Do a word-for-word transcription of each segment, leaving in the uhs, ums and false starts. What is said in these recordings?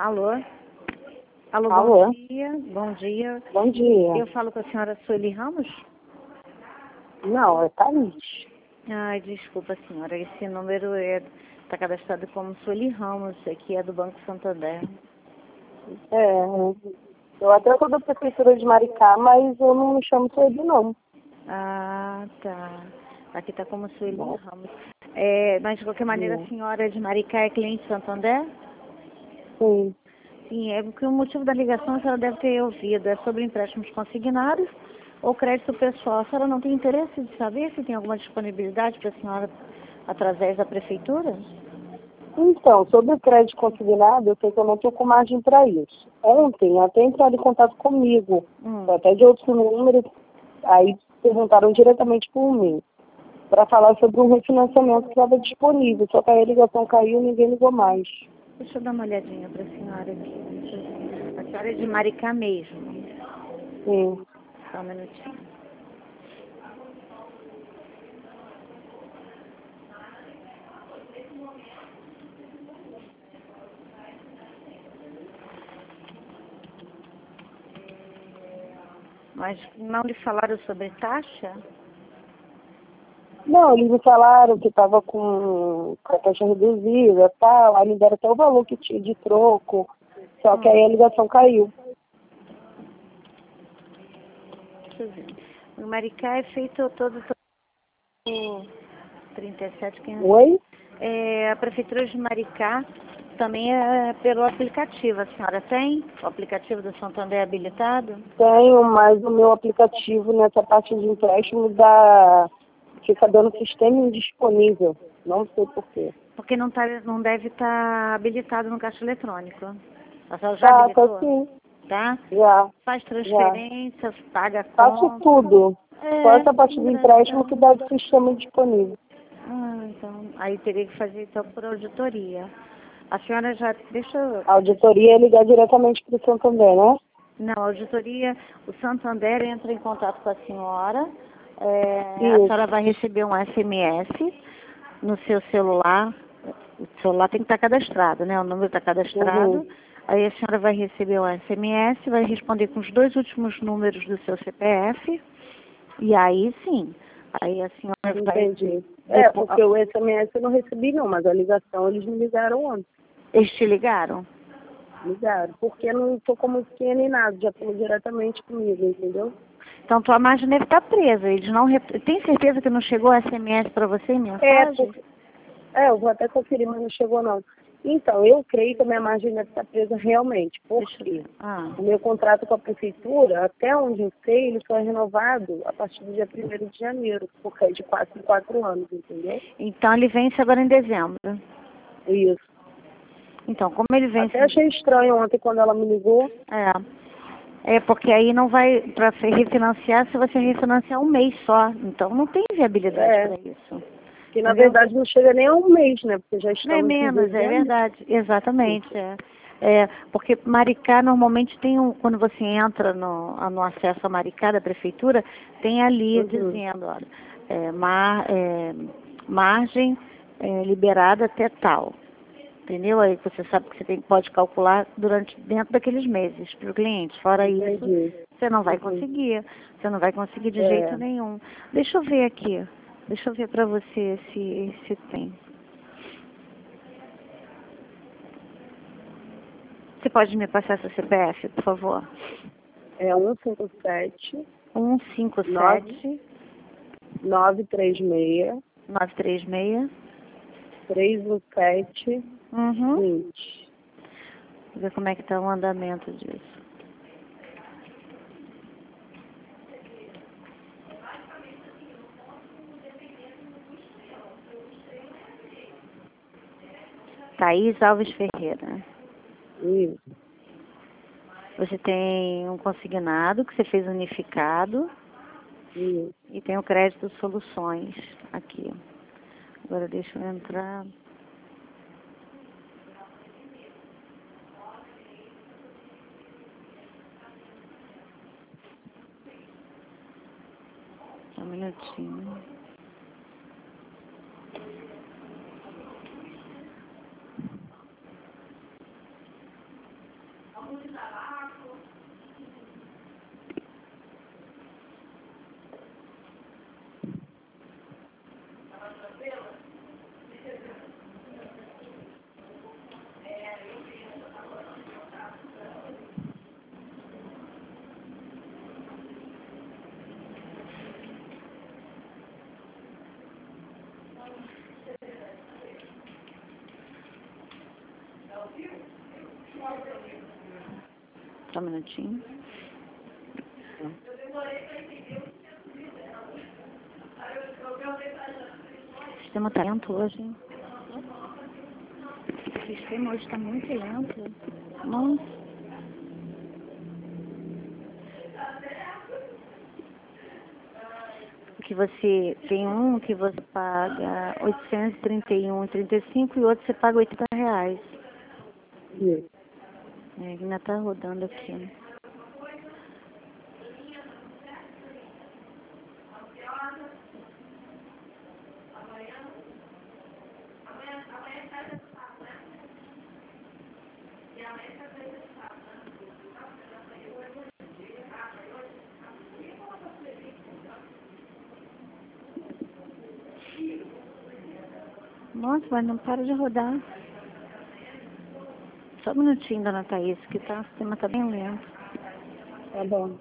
Alô? Alô, Alô? bom dia. Bom dia. Bom dia. Eu falo com a senhora Sueli Ramos? Não, é Thaís. Ai, desculpa, senhora. Esse número é está cadastrado como Sueli Ramos, aqui é do Banco Santander. É, eu até sou da Prefeitura de Maricá, mas eu não me chamo Sueli, não. Ah, tá. Aqui está como Sueli Bom. Ramos. É, mas, de qualquer maneira, Sim. a senhora de Maricá é cliente Santander? Sim. Sim, é porque o motivo da ligação a senhora deve ter ouvido é sobre empréstimos consignados ou crédito pessoal. A senhora não tem interesse de saber se tem alguma disponibilidade para a senhora através da prefeitura? Então, sobre o crédito consignado, eu sei que eu não estou com margem para isso. Ontem, até entraram em contato comigo, Hum. até de outros números, aí perguntaram diretamente por mim, para falar sobre um refinanciamento que estava disponível, só que aí a ligação caiu e ninguém ligou mais. Deixa eu dar uma olhadinha para a senhora aqui. Deixa eu ver. A senhora é de Maricá mesmo. Sim. Só um minutinho. Mas não lhe falaram sobre taxa? Não, eles me falaram que estava com, com a taxa reduzida e tal, aí me deram até o valor que tinha de troco, só que aí a ligação caiu. Deixa eu ver. O Maricá é feito todo, todo trinta e sete, quinhentos. Oi? É, a Prefeitura de Maricá também é pelo aplicativo. A senhora tem o aplicativo do Santander habilitado? Tenho, mas o meu aplicativo nessa parte de empréstimo dá, fica dando sistema indisponível. Não sei por quê. Porque não, tá, não deve estar habilitado no caixa eletrônico. A senhora já Tá, tá habilitou? sim. Tá? Já, Faz já. transferências, paga a Faço conta. tudo. Só É, essa parte do empréstimo que engraçado. dá de sistema indisponível. Ah, então, aí teria que fazer então por auditoria. A senhora já, deixa eu... A auditoria é ligar diretamente para o Santander, né? Não, a auditoria, o Santander entra em contato com a senhora, é, a Isso. senhora vai receber um S M S no seu celular, o celular tem que estar cadastrado, né? O número está cadastrado, Uhum. aí a senhora vai receber um S M S, vai responder com os dois últimos números do seu C P F, e aí sim, aí a senhora vai... Entendi. É, Depois, porque o S M S eu não recebi não, mas a ligação eles me ligaram ontem. eles te ligaram? Ligaram. Porque eu não estou com musiquinha nem nada, já falou diretamente comigo, entendeu? Então tua margem deve estar presa, eles não... rep- Tem certeza que não chegou S M S para você em É, mensagem? porque, é, eu vou até conferir, mas não chegou não. Então, eu creio que a minha margem deve estar presa realmente. Por Deixa eu quê? ver. Ah. O meu contrato com a prefeitura, até onde eu sei, ele só é renovado a partir do dia primeiro de janeiro, porque é de quatro em quatro anos, entendeu? Então ele vence agora em dezembro. Isso. Então, como ele vence... Até achei estranho ontem quando ela me ligou. É. É porque aí não vai, para refinanciar, se você refinanciar um mês só. Então não tem viabilidade É, para isso. que na Entendeu? verdade não chega nem a um mês, né? Porque já Não é estamos em menos, é dezembro. verdade. Exatamente. É. É, porque Maricá normalmente tem um, quando você entra no, no acesso a Maricá da prefeitura, tem ali Uhum. dizendo, olha, é, mar, é, margem é, liberada até tal. Entendeu? Aí você sabe que você tem, pode calcular durante, dentro daqueles meses para o cliente. Fora isso, Entendi. você não vai Uhum. conseguir. Você não vai conseguir de É. jeito nenhum. Deixa eu ver aqui. Deixa eu ver para você se, se tem. Você pode me passar seu C P F, por favor? É um cinco sete, um cinco nove, sete, nove três seis, nove três seis. três um sete, Uhum. vinte. Vou ver como é que está o andamento disso. Thaís Alves Ferreira. Isso. Você tem um consignado que você fez unificado. Isso. E tem o crédito soluções aqui. Agora deixa eu entrar. Só um minutinho. Só um minutinho. O sistema tá lento hoje, hein? O sistema hoje tá muito lento. Nossa. Que você tem um que você paga oitocentos e trinta e um reais e trinta e cinco centavos e outro você paga oitenta reais. Isso. É, ainda tá rodando aqui. Nossa, mas não para de rodar. Só um minutinho, dona Thaís, que tá, o sistema tá bem lento. Tá bom.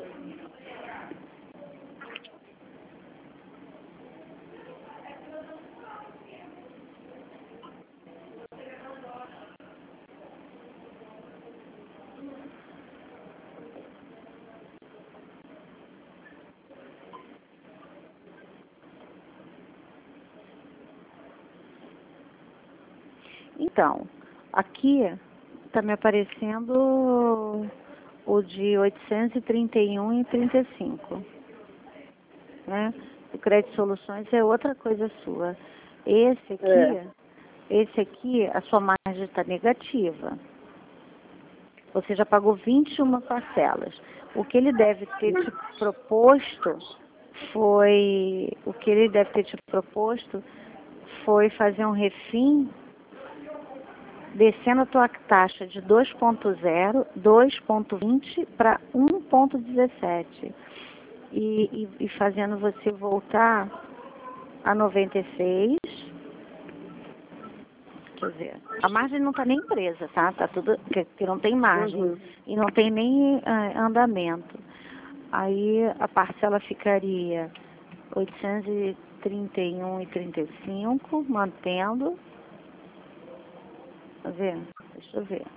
Então, aqui tá me aparecendo o de oitocentos e trinta e um reais e trinta e cinco centavos, né? O Crédito Soluções é outra coisa sua. Esse aqui, É. esse aqui, a sua margem está negativa. Você já pagou vinte e uma parcelas. O que ele deve ter te proposto foi, o que ele deve ter te proposto foi fazer um refim descendo a tua taxa de dois ponto zero, dois ponto vinte para um ponto dezessete e, e, e fazendo você voltar a noventa e seis. Quer dizer, a margem não está nem presa, tá? Tá tudo, que, que não tem margem Uhum. e não tem nem uh, andamento. Aí a parcela ficaria oitocentos e trinta e um reais e trinta e cinco centavos, mantendo. Tá vendo? Deixa eu ver.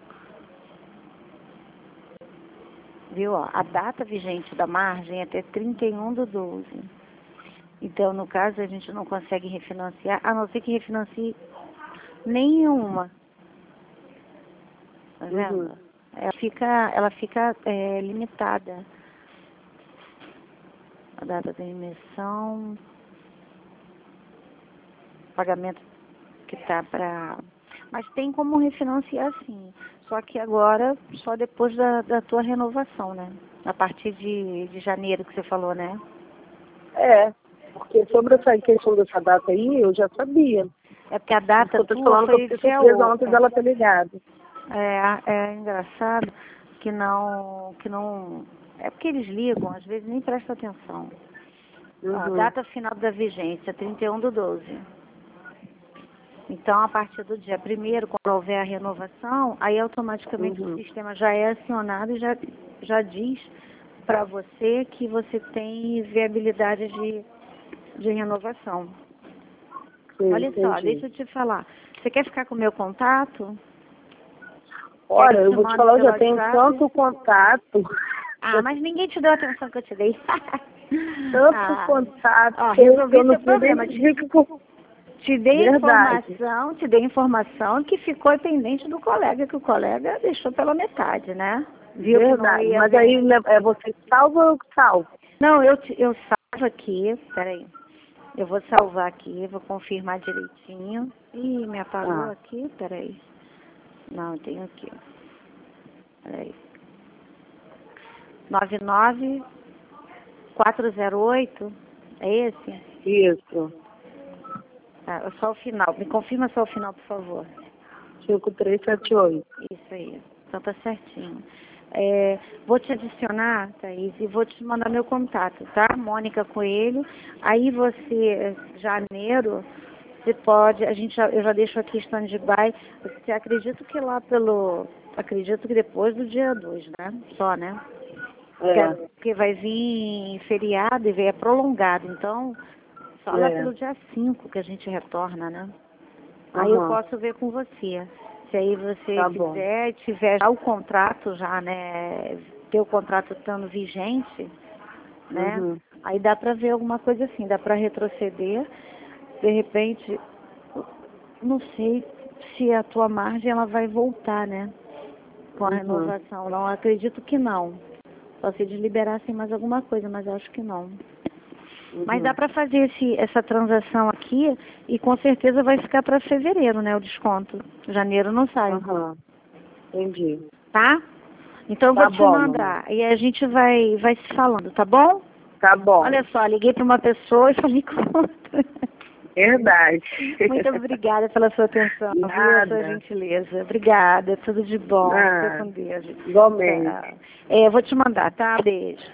Viu? Ó, a data vigente da margem é até trinta e um do doze. Então, no caso, a gente não consegue refinanciar, a não ser que refinancie nenhuma. Tá vendo? Uhum. Ela fica, ela fica é, limitada. A data da emissão, pagamento que tá para... Mas tem como refinanciar sim. Só que agora, só depois da, da tua renovação, né? A partir de, de janeiro que você falou, né? É, porque sobre essa questão dessa data aí, eu já sabia. É porque a data Eu tô te tua falando que eu foi fiquei dia surpresa oito. ontem dela ter ligado. É, é engraçado que não, que não... É porque eles ligam, às vezes nem prestam atenção. Ó, a Uhum. data final da vigência, trinta e um do doze. Então, a partir do dia primeiro, quando houver a renovação, aí automaticamente Uhum. o sistema já é acionado e já, já diz para você que você tem viabilidade de, de renovação. Sim, Olha só, entendi. deixa eu te falar. Você quer ficar com o meu contato? Olha, Quer que eu te vou te mande falar, eu pelo já tenho WhatsApp? tanto contato, Ah, mas ninguém te deu a atenção que eu te dei. tanto Ah, contato, ó, que eu, resolvi eu não seu sei nem problema. dizer que eu... Te dei Verdade. informação, te dei informação que ficou pendente do colega, que o colega deixou pela metade, né? Viu que não Verdade. ia Mas ver. aí né, é você que salva ou eu que salvo? Não, eu, te- eu salvo aqui, peraí. Eu vou salvar aqui, vou confirmar direitinho. Ih, me apagou Ah. aqui, peraí. Não, eu tenho aqui. Peraí. nove nove quatro zero oito, é esse? Isso. Tá, só o final. Me confirma só o final, por favor. cinco três sete oito. Isso aí. Então tá certinho. É, vou te adicionar, Thaís, e vou te mandar meu contato, tá? Mônica Coelho. Aí você, janeiro, você pode, a gente já, eu já deixo aqui stand-by. Você acredita que lá pelo, acredito que depois do dia dois, né? Só, né? É. Porque, porque vai vir feriado e vem é prolongado, então só lá É. pelo dia cinco que a gente retorna, né? Aí Uhum. eu posso ver com você. Se aí você Tá bom. quiser, tiver já o contrato já, né? Ter o contrato estando vigente, né? Uhum. Aí dá pra ver alguma coisa assim, dá pra retroceder. De repente, não sei se a tua margem ela vai voltar, né? Com a Uhum. renovação. Não, acredito que não. Só se eles liberassem mais alguma coisa, mas acho que não. Uhum. Mas dá para fazer esse, essa transação aqui e com certeza vai ficar para fevereiro, né, o desconto. Janeiro não sai. Uhum. Entendi. Tá? Então eu Tá vou te bom, mandar e a gente vai, vai se falando, tá bom? Tá bom. Olha só, liguei para uma pessoa e falei com outra. Verdade. Muito obrigada pela sua atenção, viu? A sua Nada. gentileza. Obrigada, tudo de bom. Fica Ah, com Deus. igualmente. Tchau. É, eu vou te mandar, tá? Beijo.